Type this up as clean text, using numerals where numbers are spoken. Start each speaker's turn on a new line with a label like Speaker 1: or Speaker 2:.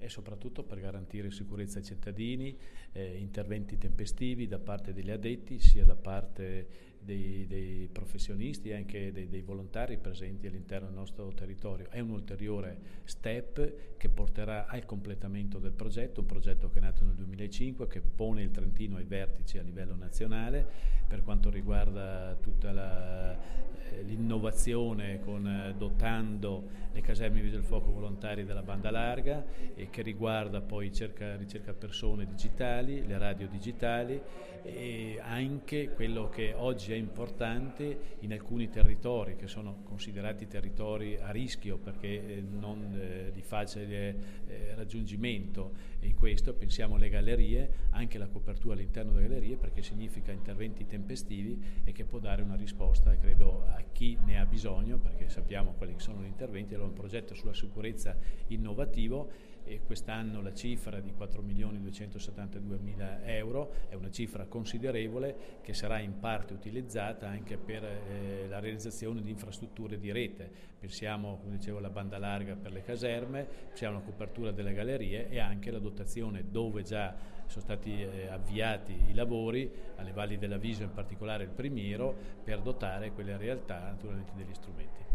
Speaker 1: e soprattutto per garantire sicurezza ai cittadini, interventi tempestivi da parte degli addetti, sia da parte dei professionisti e anche dei volontari presenti all'interno del nostro territorio. È un ulteriore step che porterà al completamento del progetto, un progetto che è nato nel 2005, che pone il Trentino ai vertici a livello nazionale per quanto riguarda tutta l'innovazione dotando le caserme Vigili del Fuoco volontari della banda larga, e che riguarda poi ricerca persone digitali, le radio digitali, e anche quello che oggi è importante in alcuni territori che sono considerati territori a rischio perché non di facile raggiungimento. E in questo pensiamo alle gallerie, anche la copertura all'interno delle gallerie, perché significa interventi tempestivi e che può dare una risposta, credo, a chi ne ha bisogno, perché sappiamo quali sono gli interventi. Allora un progetto sulla sicurezza innovativo, e quest'anno la cifra di 4.272.000 euro è una cifra considerevole che sarà in parte utilizzata anche per la realizzazione di infrastrutture di rete. Pensiamo, come dicevo, alla banda larga per le caserme, pensiamo alla copertura delle gallerie e anche alla dotazione, dove già sono stati avviati i lavori alle valli dell'Aviso, in particolare il Primiero, per dotare quelle realtà naturalmente degli strumenti.